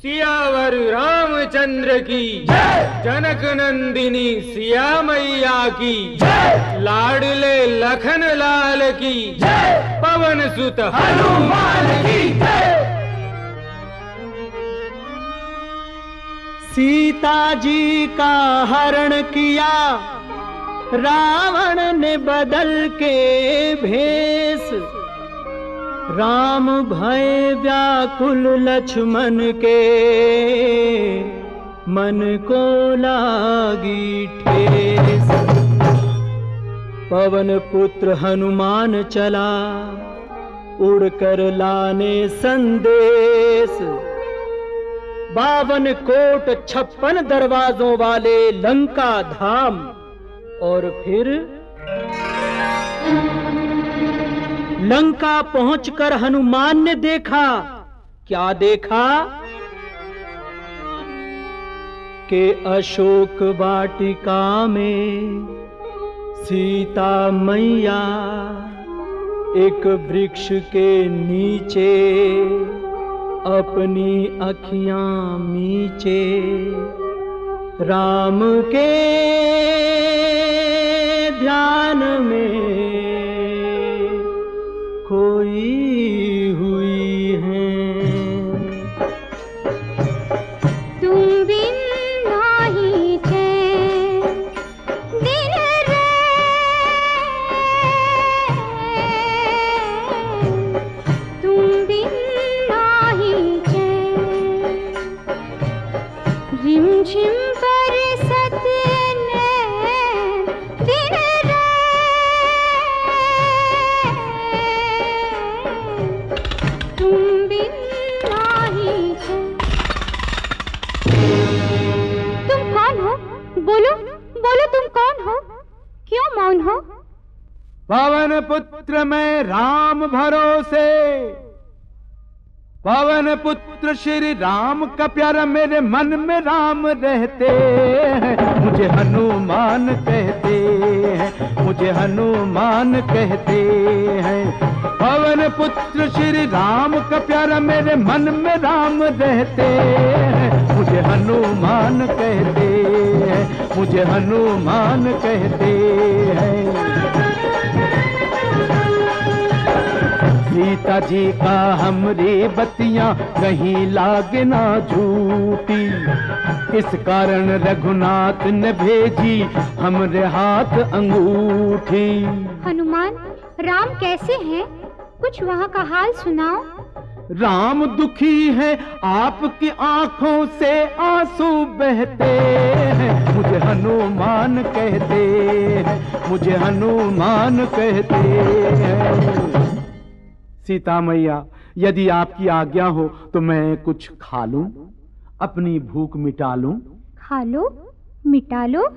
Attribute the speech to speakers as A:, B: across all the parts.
A: सियावर रामचंद्र की जनक नंदिनी सिया मैया की लाडले लखन लाल की पवन सुत हनुमान की।
B: सीता जी का हरण किया रावण ने बदल के भेष, राम भय व्याकुल लक्ष्मण के मन को लागी ठेस। पवन पुत्र हनुमान चला उड़कर लाने संदेश, 52 कोट 56 दरवाजों वाले लंका धाम। और फिर लंका पहुंचकर हनुमान ने देखा, क्या देखा कि अशोक वाटिका में सीता मैया एक वृक्ष के नीचे अपनी अखियां मीचे राम के ध्यान में खोई हुई हैं।
C: तुम बिन नाही चैन दिन रैन, तुम बिन नाही चैन रिमझिम बरसत नैन दिन रैन, तुम बिन नाही चैन। तुम कौन हो? बोलो बोलो, तुम कौन हो? क्यों मौन हो?
A: पवन पुत्र मैं राम भरोसे, पवन पुत्र श्री राम का प्यारा, मेरे मन में राम रहते हैं, मुझे हनुमान कहते हैं, मुझे हनुमान कहते हैं। पवन पुत्र श्री राम का प्यारा, मेरे मन में राम रहते हैं, मुझे हनुमान कहते हैं, मुझे हनुमान कहते हैं। सीता जी का हमरी बतियां कहीं लागे ना झूठी, इस कारण रघुनाथ ने भेजी हमरे हाथ अंगूठी।
C: हनुमान, राम कैसे हैं? कुछ वहाँ का हाल सुनाओ।
A: राम दुखी है, आपकी आंखों से आंसू बहते हैं, मुझे हनुमान कहते हैं, मुझे हनुमान कहते हैं। सीता मैया, यदि आपकी आज्ञा हो तो मैं कुछ खा लूं, अपनी भूख मिटा लूं।
C: खा लो, मिटा लो।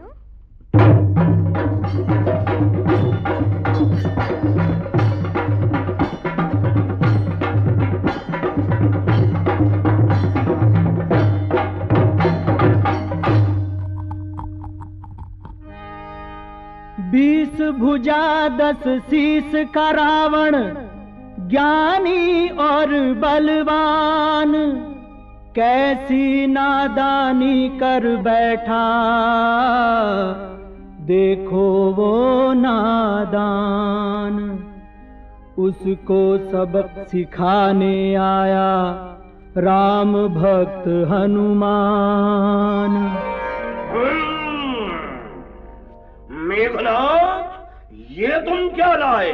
B: 20 भुजा 10 शीस का रावण, ज्ञानी और बलवान, कैसी नादानी कर बैठा, देखो वो नादान। उसको सबक सिखाने आया राम भक्त हनुमान।
D: मेघनाथ, ये तुम क्या लाए?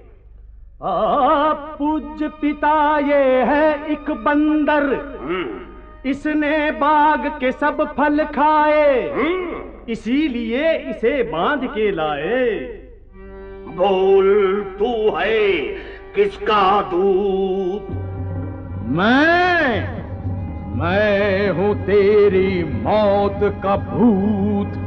B: पूज्य पिता, ये है एक बंदर, इसने बाग के सब फल खाए, इसीलिए इसे बांध के लाए।
D: बोल, तू है किसका दूत?
A: मैं हूँ तेरी मौत का भूत।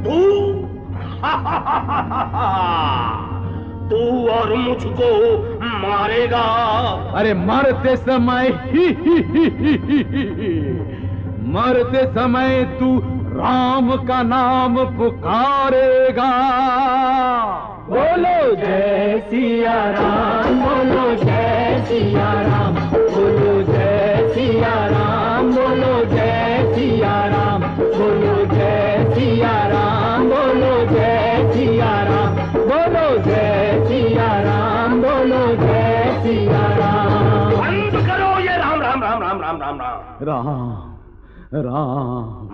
D: तू और मुझको मारेगा?
A: अरे मरते समय मरते समय तू राम का नाम पुकारेगा।
B: बोलो जय सिया राम, बोलो जय सिया राम, बोलो जय सिया राम, बोलो जय
D: राम राम राम
A: राम राम।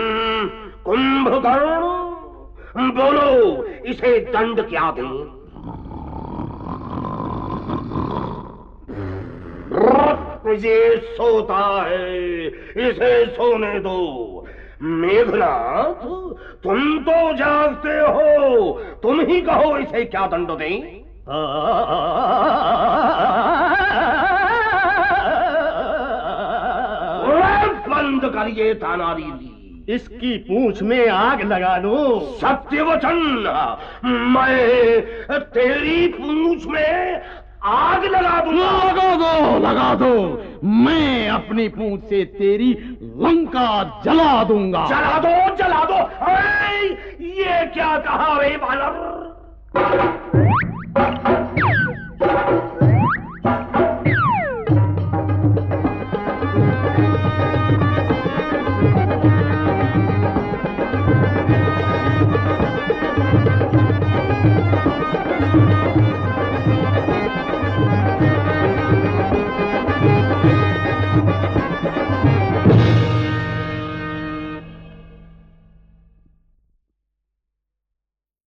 D: कुंभकर्ण, बोलो इसे दंड क्या दें? ये सोता है, इसे सोने दो। मेघनाथ, तुम तो जागते हो, तुम ही कहो इसे क्या दंड दें? बंद करिए तानारीली,
B: इसकी पूंछ में आग लगा दो।
D: सत्य वचन, मैं तेरी पूंछ में आग लगा दूंगा।
A: लगा दो। मैं अपनी पूंछ से तेरी लंका जला दूंगा।
D: जला दो जला दो। ये क्या कहा रे बानर?